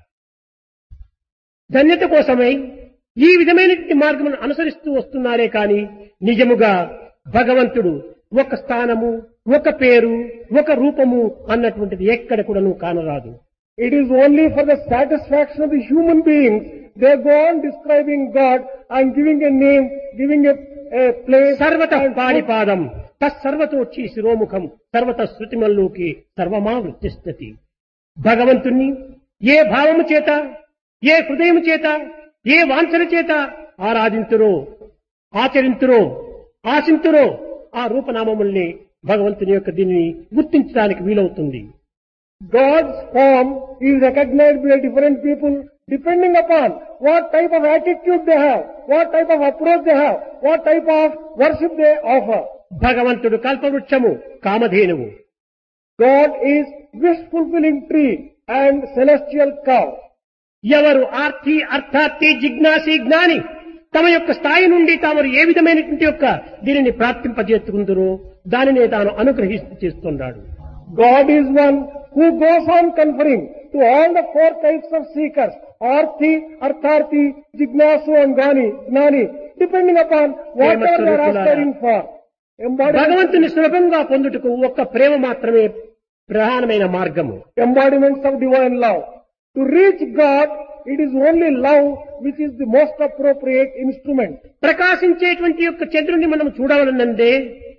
ధన్యత కోసమై ఈ విధమైన మార్గమును అనుసరిస్తూ వస్తున్నారే కాని నిజముగా భగవంతుడు ఒక స్థానము, ఒక పేరు, ఒక రూపము అన్నటువంటిది ఎక్కడ కూడా కానరాదు. It is only for the satisfaction of the human beings they go on describing God and giving a name, giving a place. సర్వత పాణిపాదం తత్సర్వతోచ్చి శిరోముఖం సర్వత శృతిమల్లోకి సర్వమా వృత్తిష్టతి. భగవంతుణ్ణి ఏ భావము చేత, ఏ హృదయము చేత, ఏ వాంఛన చేత ఆరాధింతురో, ఆచరింతురో, ఆశింతురో ఆ రూపనామముల్ని భగవంతుని యొక్క దీనిని గుర్తించడానికి వీలవుతుంది. God's form is recognized by different people depending upon what type of attitude they have, what type of approach they have, what type of worship they offer. భగవంతుడు కల్పవృక్షము, కామధేనువు. God is wish-fulfilling tree and celestial cow. ఎవరు ఆర్తి, అర్థార్థి, జిజ్ఞాసి, జ్ఞాని తమ యొక్క స్థాయి నుండి తాము ఏ విధమైనటువంటి యొక్క దీనిని ప్రాప్తింపజేసుకుందరో దానినే తాను అనుగ్రహిస్తూ చేస్తున్నాడు. God is one who goes on conferring to all the four types of seekers, arthi, artharthi, jignasu and gnani, depending upon whatever they are aspiring for. భగవంతుని సులభంగా పొందుటకు ఒక్క ప్రేమ మాత్రమే ప్రధానమైన మార్గము. Embodiments of divine love. To reach God, it is only love which is the most appropriate instrument. ప్రకాశించేటువంటి యొక్క చంద్రుని మనం చూడవలనందే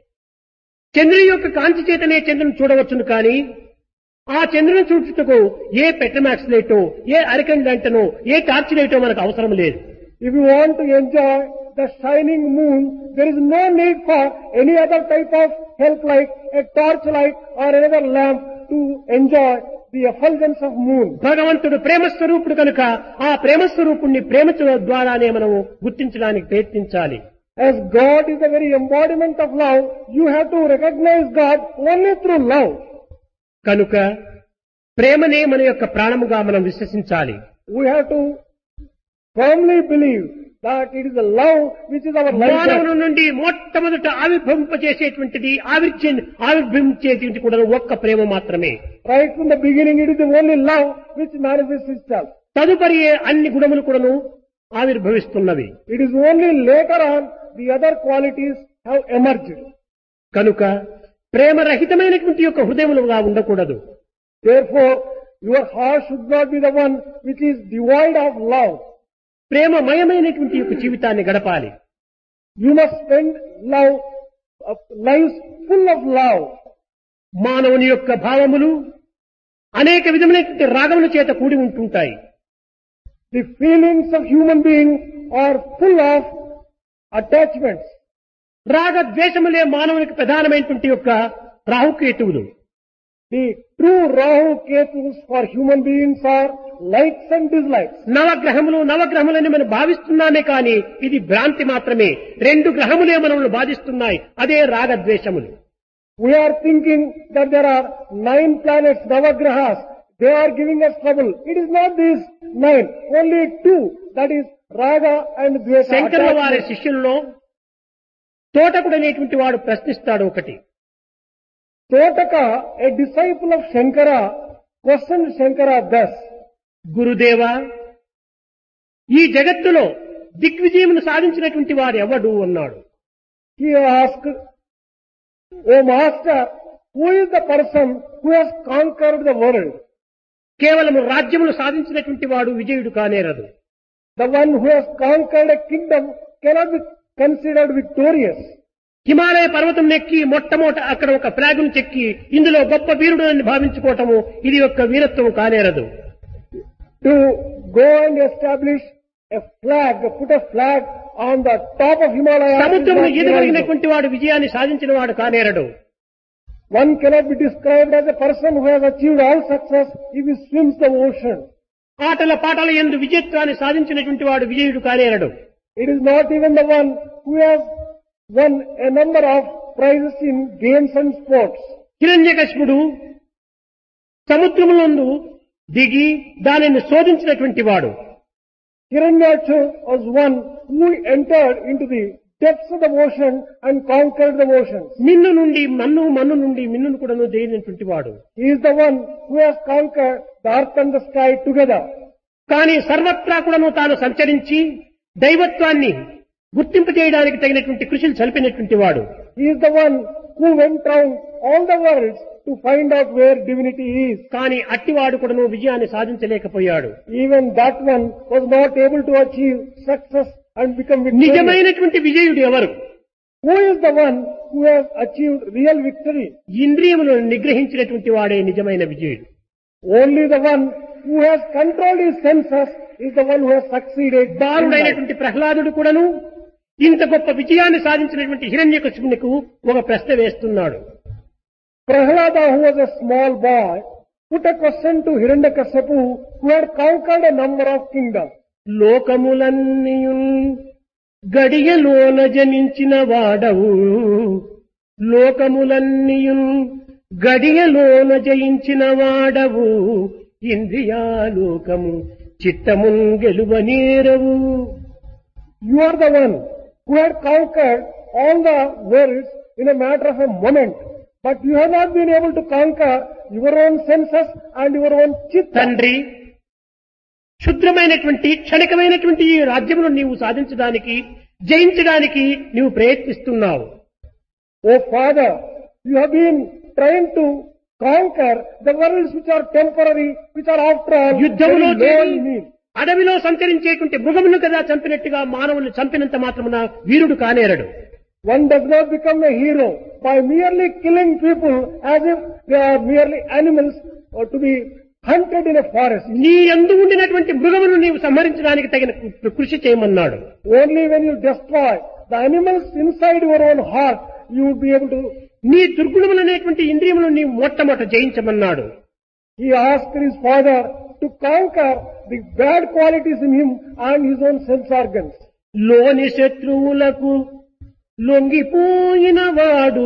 చంద్రుని యొక్క కాంతి చేతనే చంద్రుని చూడవచ్చును కానీ ఆ చంద్రుని చూచుటకు ఏ పెట్రమాక్స్ లైటో, ఏ అరికెన్ లైటనో, ఏ టార్చ్ లైటో మనకు అవసరం లేదు. If you want to enjoy the shining moon, there is no need for any other type of help like a torch light or another lamp to enjoy the effulgence of moon. భగవంతుడు ప్రేమస్వరూపుడు కనుక ఆ ప్రేమస్వరూపుణ్ణి ప్రేమ ద్వారానే మనము గుర్తించడానికి ప్రయత్నించాలి. As God is the very embodiment of love, you have to recognize God only through love. కనుక ప్రేమనే మన యొక్క ప్రాణముగా మనం విశ్వసించాలి. We have to firmly believe that it is the love which is our life. మానవుని నుండి మొట్టమొదట ఆవిర్భవింపజేసేటువంటిది ఆవిర్భవించేటువంటి కూడా ఒక్క ప్రేమ మాత్రమే. Right from the beginning, it is the only love which manifests itself. తదుపరి అన్ని గుణములు కూడాను ఆవిర్భవిస్తున్నవి. It is only later on the other qualities have emerged. కనుక ప్రేమరహితమైనటువంటి యొక్క హృదయములుగా ఉండకూడదు. Therefore, your heart should not be the one which is devoid of love. ప్రేమమయమైనటువంటి యొక్క జీవితాన్ని గడపాలి. You must spend lives full of love. మానవుని యొక్క భావములు అనేక విధమైనటువంటి రాగముల చేత కూడి ఉంటుంటాయి. The feelings of human beings are full of attachments. రాగ ద్వేషములే మానవునికి ప్రధానమైనటువంటి యొక్క రాహుకేతువులు. The true Rahu Ketus for human beings are likes and dislikes. నవగ్రహములని మనం భావిస్తున్నామే కానీ ఇది భ్రాంతి మాత్రమే. రెండు గ్రహములే మనల్ని బాధిస్తున్నాయి, అదే రాగద్వేషములు. We are thinking that there are 9 planets, Navagrahas. They are giving us trouble. It is not these 9, only 2. That is Raga and Dvesha. శంకరుల వారి శిష్యుల్లో తోటకుడు అనేటువంటి వాడు ప్రశ్నిస్తాడు ఒకటి. Totaka, a disciple of Shankara, questioned Shankara thus. గురుదేవా, ఈ జగత్తులో దిగ్విజయమును సాధించినటువంటి వాడు ఎవడు అన్నాడు. He asked, O Master, who is the person who has conquered the world? కేవలము రాజ్యములు సాధించినటువంటి వాడు విజయుడు కానేరదు. The one who has conquered a kingdom cannot be considered victorious. Himalaya పర్వతం నెక్కి మొట్టమొదట అక్కడ ఒక ఫ్లాగును చెక్కి ఇందులో గొప్ప వీరుడు అని భావించుకోవటము ఇది యొక్క వీరత్వము కానేరదు. To go and establish a flag, put a flag on the top of Himalaya. సముద్రమును ఈదగలిగినటువంటి వాడు విజయాన్ని సాధించిన వాడు కానేరడు. One cannot be described as a person who has achieved all success if he swims the ocean. ఆటల పాటల యందు విజయత్వాన్ని సాధించినటువంటి వాడు విజయుడు కానేరడు. It is not even the one who has won a number of prizes in games and sports. హిరణ్యకశిపుడు సముద్రములందు దిగి దానిని శోధించినటువంటి వాడు. Hiranyaksha was one who entered into the depths of the ocean and conquered the oceans. మిన్ను నుండి మన్ను, మన్ను నుండి మిన్నును కూడాను జయించినటువంటి వాడు. He is the one who has conquered the earth and the sky together. కానీ సర్వత్రా కూడాను తాను సంచరించి దైవత్వాన్ని గుర్తింపు చేయడానికి తగినటువంటి కృషిని సల్పినటువంటి వాడు. He is the one who went round all the worlds to find out where divinity is. కానీ అట్టివాడు కూడాను విజయాన్ని సాధించలేకపోయాడు. Even that one was not able to achieve success and become victorious. నిజమైనటువంటి విజయుడు ఎవరు? Who is the one who has achieved real victory? ఇంద్రియములను నిగ్రహించినటువంటి వాడే నిజమైన విజయుడు. Only the one who has controlled his senses is the one who has succeeded. బాలుడైనటువంటి ప్రహ్లాదుడు కూడాను ఇంత గొప్ప విజయాన్ని సాధించినటువంటి హిరణ్యకశిపునికి ఒక ప్రశ్న వేస్తున్నాడు. Prahlada, who was a small boy, put a question to Hiranyakashipu, who had conquered a number of kingdoms. లోకములన్నీయున్ గడియలోన జనించిన వాడవు, లోకములన్నీయున్ గడియలోన జయించిన వాడవు, ఇంద్రియాలోకము చిత్తమున్ గెలువనేరవు. You are the one who had conquered all the worlds in a matter of a moment, but you have not been able to conquer your own senses and your own chitta. తండ్రి, క్షుద్రమైనటువంటి క్షణికమైనటువంటి ఈ రాజ్యమును నీవు సాధించడానికి జయించడానికి నీవు ప్రయత్నిస్తున్నావు. Oh Father, you have been trying to conquer the worlds which are temporary, which are after all యుద్ధములో very low in need. అడవిలో సంచరించేటువంటి మృగమును కదా చంపినట్టుగా మానవుని చంపినంత మాత్రమున వీరుడు కానేరడు. One does not become a hero by merely killing people as if they are merely animals or to be hunted in a forest. నీ యందు ఉండినటువంటి మృగమును నీవు సంహరించడానికి తగిన కృషి చేయమన్నాడు. Only when you destroy the animals inside your own heart, you will be able to. నీ దుర్గుణములనేటువంటి ఇంద్రియములను నీవు మొట్టమొదట జయించమన్నాడు. He asked his father to conquer the bad qualities in him and his own sense organs. లోని శత్రువులకు లొంగిపోయిన వాడు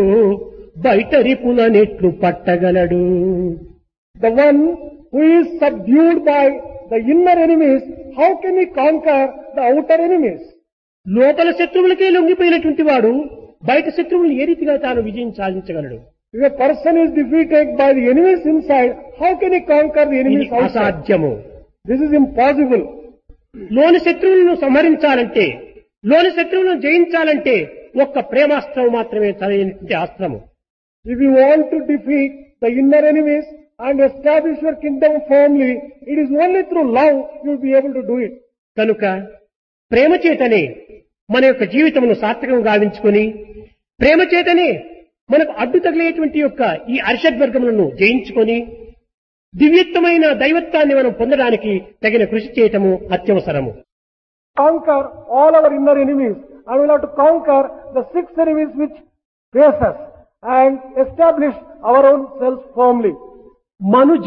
బయట రిపులనెట్లు పట్టగలడు. The one who is subdued by the inner enemies, how can he conquer the outer enemies? లోపల శత్రువులకే లొంగిపోయినటువంటి వాడు బయట శత్రువులు ఏ రీతిగా తాను విజయం సాధించగలడు? If a person is defeated by the enemies inside, how can he conquer the ఇది enemies outside? అసాధ్యము. This is impossible. లోని శత్రువులను సంహరించాలంటే, లోని శత్రువులను జయించాలంటే ఒక్క ప్రేమాస్త్రం మాత్రమే సరైనటువంటి అస్త్రము. If you want to defeat the inner enemies and establish your kingdom firmly, it is only through love you will be able to do it. కనుక ప్రేమ చేతనే మన యొక్క జీవితమును సార్థకం గావించుకొని, ప్రేమ చేతనే మనకు అడ్డు తగిలేటువంటి యొక్క ఈ అరిషడ్వర్గములను జయించుకొని దివ్యత్వమైన దైవత్వాన్ని మనం పొందడానికి తగిన కృషి చేయటము అత్యవసరము. Conquer all our inner enemies, and we will have to conquer the 6 enemies which face us and establish our own selves firmly. మనుజ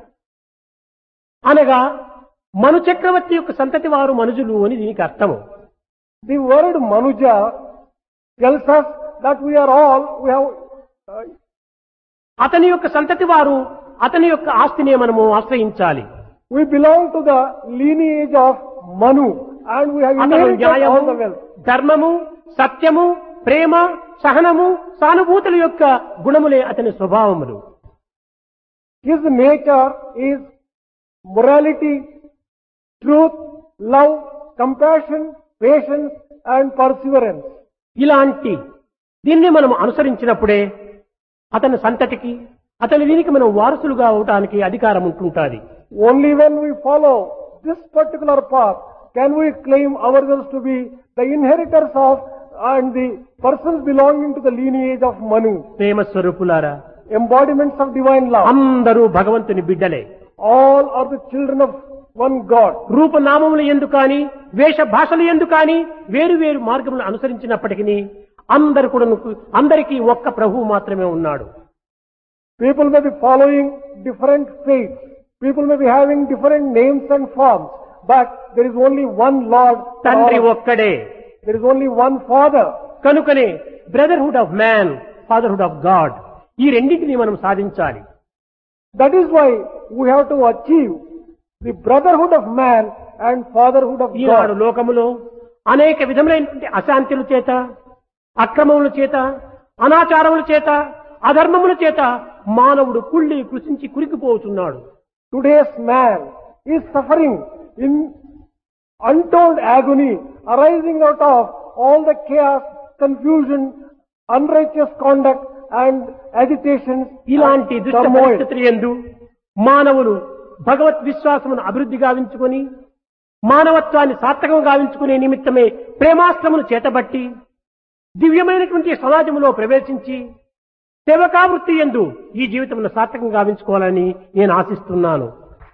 అనగా మను చక్రవర్తి యొక్క సంతతి వారు మనుజులు అని దీనికి అర్థము. The word Manuja tells us that we have అతని యొక్క సంతతి వారు అతని యొక్క ఆస్తిని మనము ఆశ్రయించాలి. we belong to the lineage of Manu and we have అతను inherited all న్యాయము, the wealth. ధర్మము, సత్యము, ప్రేమ, సహనము, సానుభూతుల యొక్క గుణములే అతని స్వభావములు. His nature is morality, truth, love, compassion, patience and perseverance. ఇలాంటి దీన్ని మనం అనుసరించినప్పుడే అతని సంతతికి అతని దీనికి మనం వారసులుగా అవటానికి అధికారం ఉంటుంటుంది. Only when we follow this particular path can we claim ourselves to be the inheritors of and the persons belonging to the lineage of Manu. ప్రేమ స్వరూపులారా, Embodiments of divine love. అందరూ భగవంతుని బిడ్డలే. All are the children of one God. రూపనామములు ఎందు కాని వేష భాషలు ఎందు కాని వేరు వేరు మార్గములను అనుసరించినప్పటికీ అందరు కూడా అందరికీ ఒక్క ప్రభువు మాత్రమే ఉన్నాడు. People may be following different faiths. People may be having different names and forms. But there is only one Lord. తండ్రి ఒక్కడే. There is only one Father. కనుకనే brotherhood of man, fatherhood of God, ఈ రెండింటినీ మనం సాధించాలి. That is why we have to achieve the brotherhood of man and fatherhood of Eenadu God. లోకములో అనేక విధములైనటువంటి అశాంతుల చేత, అక్రమముల చేత, అనాచారముల చేత, అధర్మముల చేత మానవుడు కుళ్ళి కృషించి కురికిపోతున్నాడు. Today's man is suffering in untold agony arising out of all the chaos, confusion, unrighteous conduct and agitations. ఇలాంటి and దుష్ట turmoil. పరిస్థితుల యందు మానవులు భగవత్ విశ్వాసమును అభివృద్ధి గావించుకొని మానవత్వాన్ని సార్థకం గావించుకునే నిమిత్తమే ప్రేమాస్త్రమును చేతబట్టి దివ్యమైనటువంటి సమాజంలో ప్రవేశించి సేవకావృత్తి యందు ఈ జీవితమును సార్థకం గావించుకోవాలని నేను ఆశిస్తున్నాను.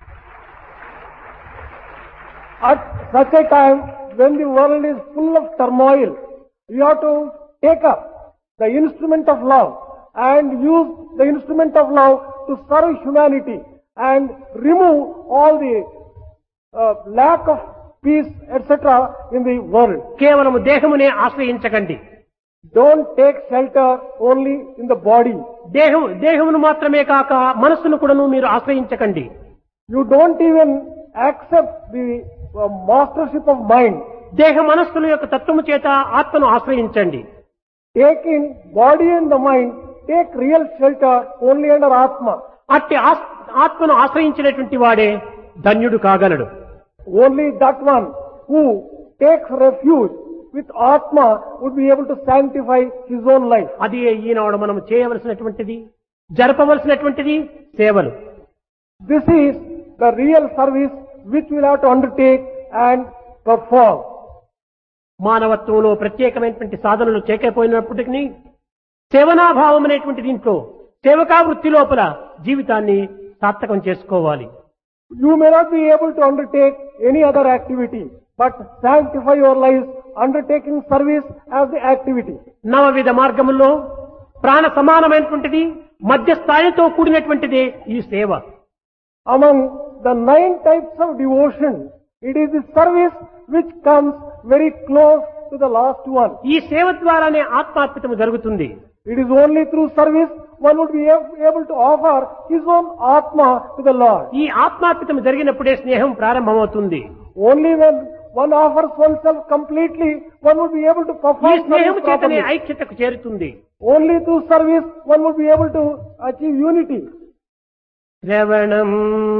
At such a time when the world is full of turmoil, you have to take up the instrument of love and use the instrument of love to serve humanity and remove all the lack of peace, etc. in the world. కేవలము దేహమునే ఆశ్రయించకండి. Don't take shelter only in the body. దేహమును మాత్రమే కాక మనస్సును కూడాను మీరు ఆశ్రయించకండి. You don't even accept the mastership of mind. దేహ మనస్సుల యొక్క తత్వము చేత ఆత్మను ఆశ్రయించండి. Taking body and the mind, take real shelter only under Atma. అట్టి ఆత్మను ఆశ్రయించినటువంటి వాడే ధన్యుడు కాగలడు. Only that one who takes refuge with Atma would be able to sanctify his own life. అది ఈనాడు మనం చేయవలసినటువంటిది, జరపవలసినటువంటిది సేవలు. This is the real service which we'll have to undertake and perform. మానవత్వంలో ప్రత్యేకమైనటువంటి సాధనలు చేయకపోయినప్పటికీ సేవనాభావం అనేటువంటి దీంట్లో సేవకా వృత్తి లోపల జీవితాన్ని సార్థకం చేసుకోవాలి. You may not be able to undertake any other activity, but sanctify your lives undertaking service as the activity. నవవిధ మార్గములో ప్రాణ సమానమైనటువంటిది మధ్య స్థాయితో కూడినటువంటిదే ఈ సేవ. Among the 9 types of devotion, it is the service which comes very close to the last one. ఈ సేవ ద్వారానే ఆత్మార్పితము జరుగుతుంది. It is only through service one would be able to offer his own Atma to the Lord. ఈ ఆత్మార్పితము జరిగినప్పుడే స్నేహం ప్రారంభమవుతుంది. Only when one offers oneself completely, one would be able to ఈ perform స్నేహం service చేతనే properly. ఐక్యతకు చేరుతుంది. Only through service one would be able to achieve unity. శ్రవణం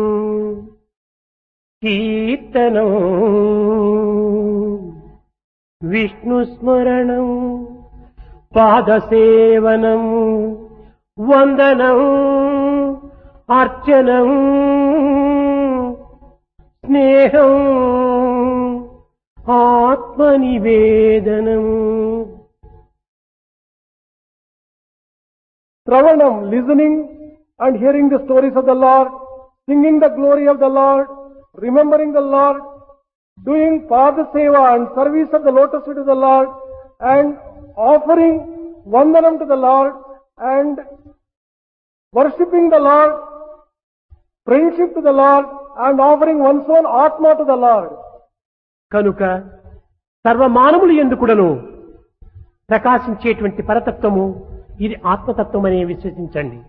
కీర్తనం విష్ణు స్మరణం పాదసేవనం వందనం అర్చనం స్నేహం ఆత్మనివేదనం. Shravanam, listening and hearing the stories of the Lord, singing the glory of the Lord, remembering the Lord, doing Pada Seva and service of the lotus feet of the Lord, and offering Vandanam to the Lord, and worshipping the Lord, friendship to the Lord, and offering one's own Atma to the Lord. కనుక సర్వమానవులు ఎందుకుడను ప్రకాశించేటువంటి పరతత్వము ఇది ఆత్మతత్వం అనే విశ్వసించండి.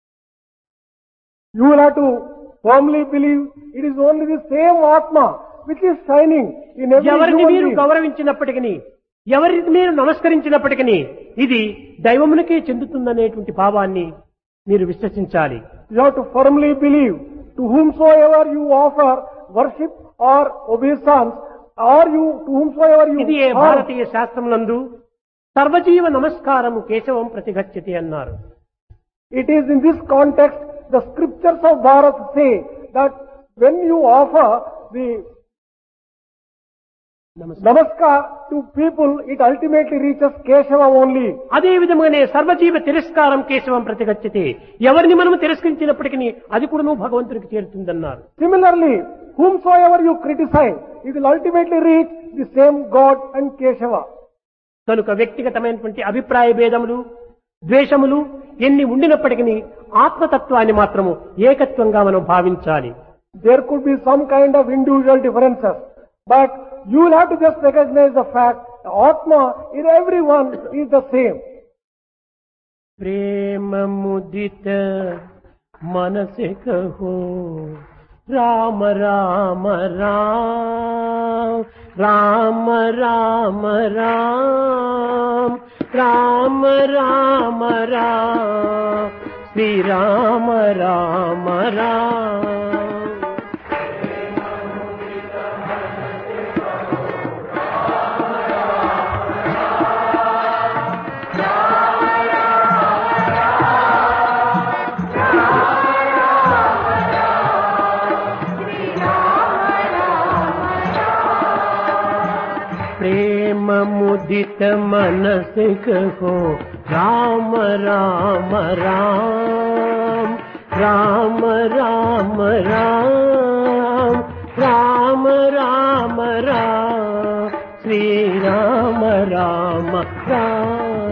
You will have to firmly believe it is only the same Atma which is shining in every ఎవరిని human మీరు being. గౌరవించినప్పటికీ ఎవరికి మీరు నమస్కరించినప్పటికీ ఇది దైవమునికే చెందుతుందనేటువంటి భావాన్ని మీరు విశ్వసించాలి. You have to firmly believe to whomsoever you offer worship or obeisance or you, to whomsoever you ఇది harm. భారతీయ శాస్త్రమునందు సర్వజీవ నమస్కారము కేశవం ప్రతిగచ్చతి అన్నారు. It is in this context the scriptures of Bharat say that when you offer the namaskar to people, it ultimately reaches Keshava only. అదే విధంగానే సర్వజీవ తిరస్కారం కేశవం ప్రతిగచ్చతి. ఎవరిని మనం తిరస్కరించినప్పటికీ అది కూడా నువ్వు భగవంతుడికి చేరుతుందన్నారు. Similarly, whomsoever you criticize, it will ultimately reach the same God and Keshava. కనుక వ్యక్తిగతమైనటువంటి అభిప్రాయ భేదములు, ద్వేషములు ఎన్ని ఉండినప్పటికీ ఆత్మతత్వాన్ని మాత్రము ఏకత్వంగా మనం భావించాలి. There could be some kind of individual differences, but you will have to just recognize the fact Atma in everyone is the same. ప్రేమ ముదిత మనసే కహో రామ రామ రామ రామ రామ రామ రామ రామ రామ శ్రీ రామ రామ రామ. प्रेम मुदित मनस कहो राम राम राम राम राम राम राम राम राम श्री राम राम राम.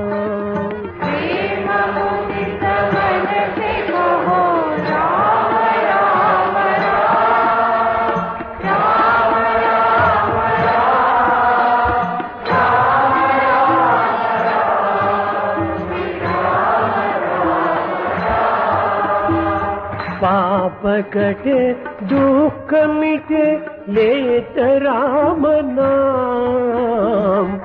पाप कटे दुख मिटे लेत राम नाम.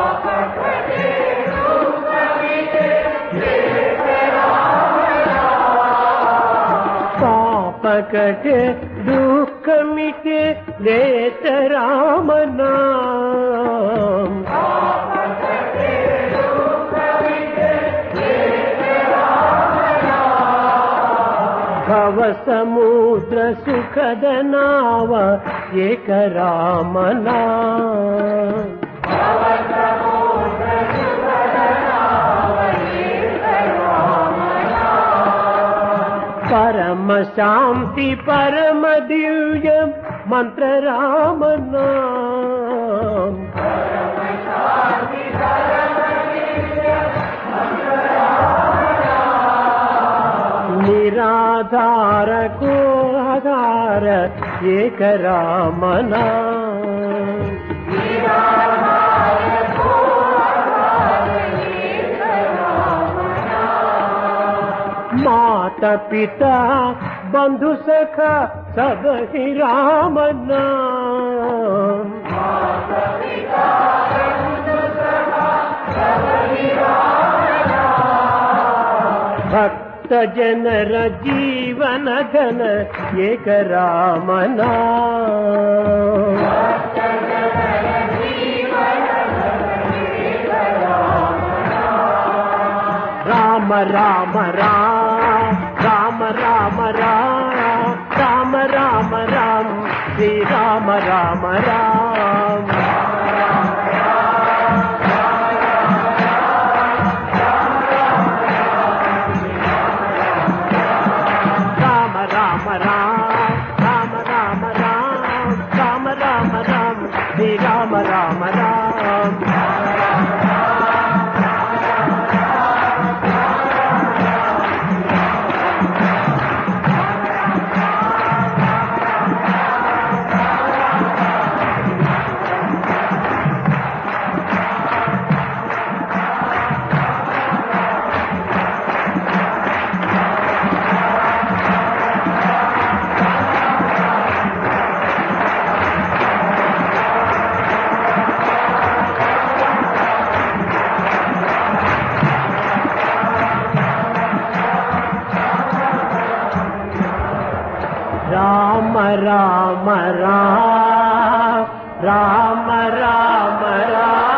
पाप कटे दुख मिटे लेत राम नाम. भव समुद्र सुखद नाव एक राम नाम. परम शांति परम दिव्य मंत्र राम नाम. निराधार को आधार एक राम नाम. माता पिता बंधु सखा सब ही राम नाम. भक्त जनर जीवन धन एक राम नाम. राम राम राम राम राम राम राम राम राम श्री राम राम राम. राम राम राम. राम राम राम రామ రామ రామ